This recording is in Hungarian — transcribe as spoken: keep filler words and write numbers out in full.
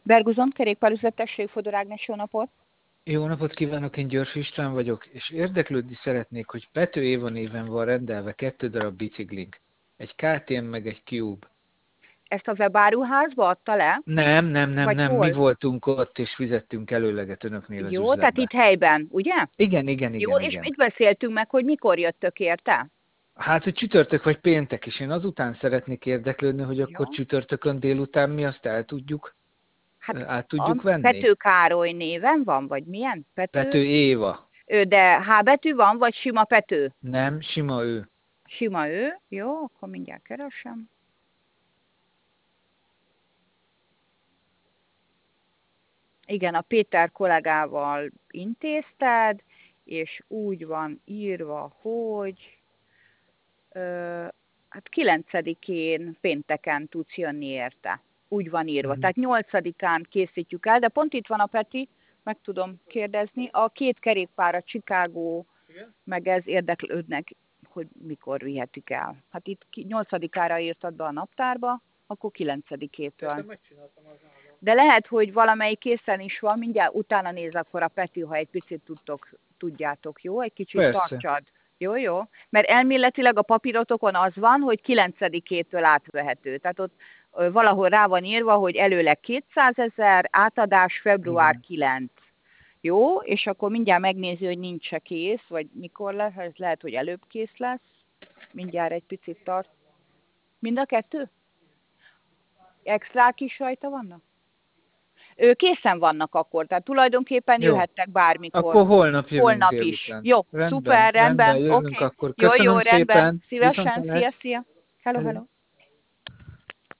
Berguzon, kerékpárüzlet, tessék, Fodor Ágnes, jó napot! Jó napot kívánok, én Györf István vagyok, és érdeklődni szeretnék, hogy Pető Éva néven van rendelve kettő darab biciklink. Egy ká té em meg egy Cube. Ezt a webáruházba adta le? Nem, nem, nem, Vagy nem, mi hol? voltunk ott, és fizettünk előleget önöknél az Jó, tehát itt üzletbe. helyben, ugye? Igen, igen, Jó, igen, és igen. mit beszéltünk meg, hogy mikor jöttök érte? Hát, hogy csütörtök vagy péntek, és én azután szeretnék érdeklődni, hogy akkor Jó. csütörtökön délután mi azt el tudjuk, Hát át a tudjuk venni. Pető Károly néven van, vagy milyen? Pető? Pető Éva. Ő, de H betű van, vagy sima Pető? Nem, sima ő. Sima ő. Jó, akkor mindjárt keresem. Igen, a Péter kollégával intézted, és úgy van írva, hogy ö, hát kilencedikén pénteken tudsz jönni érte. Úgy van írva. Mhm. Tehát nyolcadikán készítjük el, de pont itt van a Peti, meg tudom kérdezni. A két kerékpár, a Chicago, meg ez érdeklődnek, hogy mikor vihetik el. Hát itt nyolcadikára írtad be a naptárba, akkor kilencedikétől. De lehet, hogy valamelyik készen is van, mindjárt utána néz akkor a Peti, ha egy picit tudtok, tudjátok, jó? Egy kicsit Persze. tartsad. Jó, jó? Mert elméletileg a papírotokon az van, hogy kilencedikétől átvehető. Tehát ott ö, valahol rá van írva, hogy előleg kétszázezer, átadás február Igen. kilenc. Jó? És akkor mindjárt megnézi, hogy nincs se kész, vagy mikor lesz, ez lehet, hogy előbb kész lesz. Mindjárt egy picit tart. Mind a kettő? Extrák is rajta vannak? Ő készen vannak akkor, tehát tulajdonképpen Jó. jöhettek bármikor. Akkor holnap jövünk Holnap is. délután. Jó, Rendben, szuper, rendben, rendben, oké. jövünk Okay. akkor. Jó, jó, Köszönöm rendben. szépen, Szívesen, szia, viszontlátásra. szia. Hello, hello.